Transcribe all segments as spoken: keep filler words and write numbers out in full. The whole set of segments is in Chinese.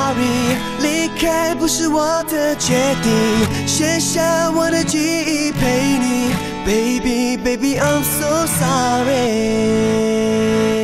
sorry， 离开不是我的决定，写下我的记忆陪你 ，Baby Baby I'm so sorry。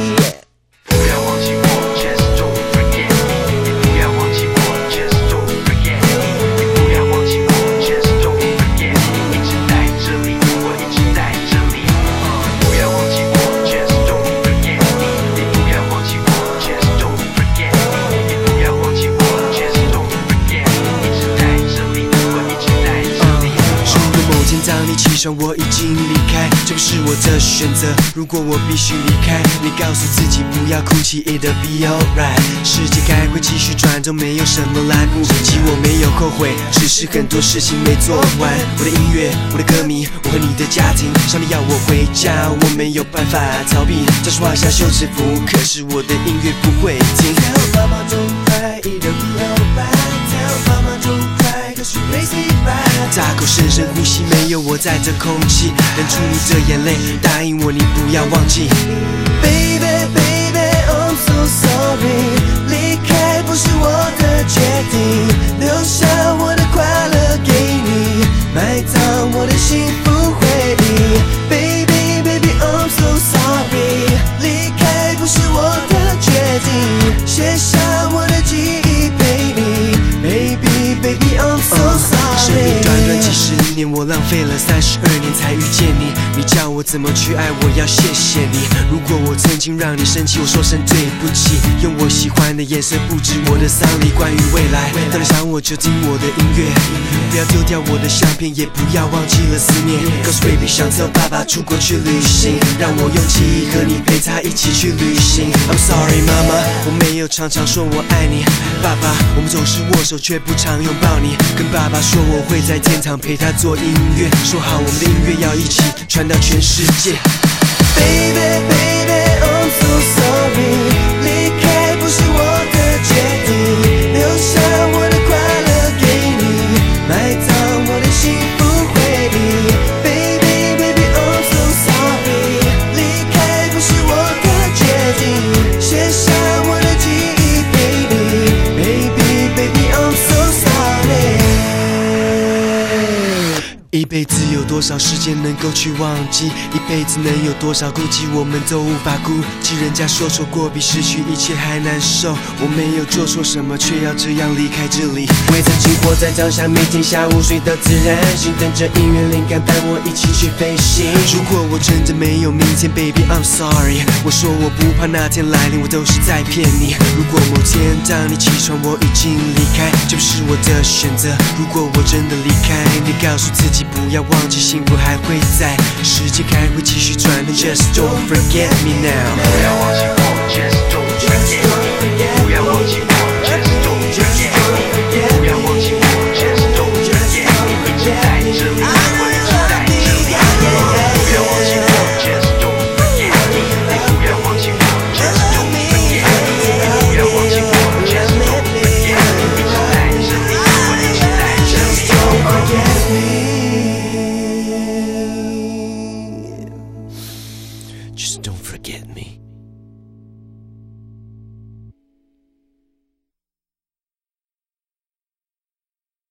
当你起床，我已经离开，这不是我的选择。如果我必须离开，你告诉自己不要哭泣 ，It'll be alright。世界该会继续转动，没有什么来不及。我没有后悔，只是很多事情没做完。我的音乐，我的歌迷，我和你的家庭，上帝要我回家，我没有办法逃避。这是画下休止符，可是我的音乐不会停。Tell mama don't cry, it'll be alright. Tell mama don't cry, 'cause you raised me right. 大口深深呼吸，没有我在这空气，忍住你的眼泪，答应我你不要忘记。Baby baby I'm so sorry， 离开不是我的决定，留下我的快乐给你，埋葬我的幸福回忆。Baby baby I'm so sorry， 离开不是我的决定，写下我的记忆陪你。Baby baby I'm so sorry。生命短短几十年，我浪费了三十二年才遇见你。你教我怎么去爱，我要谢谢你。如果我曾经让你生气，我说声对不起。用我喜欢的颜色布置我的丧礼。关于未来，当你想我就听我的音乐，不要丢掉我的相片，也不要忘记了思念。告诉 baby 想theo爸爸出国去旅行，让我用记忆和你陪他一起去旅行。I'm sorry 妈妈，我没有常常说我爱你。爸爸，我们总是握手却不常拥抱你。跟爸爸说我会在天堂陪他做音乐，说好我们的音乐要一起传到全世界。Baby baby I'm so sorry， 离开不是我的决定，留下我的快乐给你，埋葬我的幸福回忆。Baby baby I'm so sorry， 离开不是我的决定，写下我的记忆陪你。Baby baby I'm so sorry。一辈子有多少时间能够去忘记？一辈子能有多少孤寂？我们都无法估计。人家说错过比失去一切还难受。我没有做错什么，却要这样离开这里。我也曾经活在当下，每天下午睡的自然醒，等着音乐灵感伴我一起去飞行。如果我真的没有明天 ，Baby I'm sorry。我说我不怕那天来临，我都是在骗你。如果某天当你起床，我已经离开，这不是我的选择。如果我真的离开，你告诉自己不要忘记，幸福还会在，世界还会继续转动。Just don't forget me now。不要忘记我 ，Just don't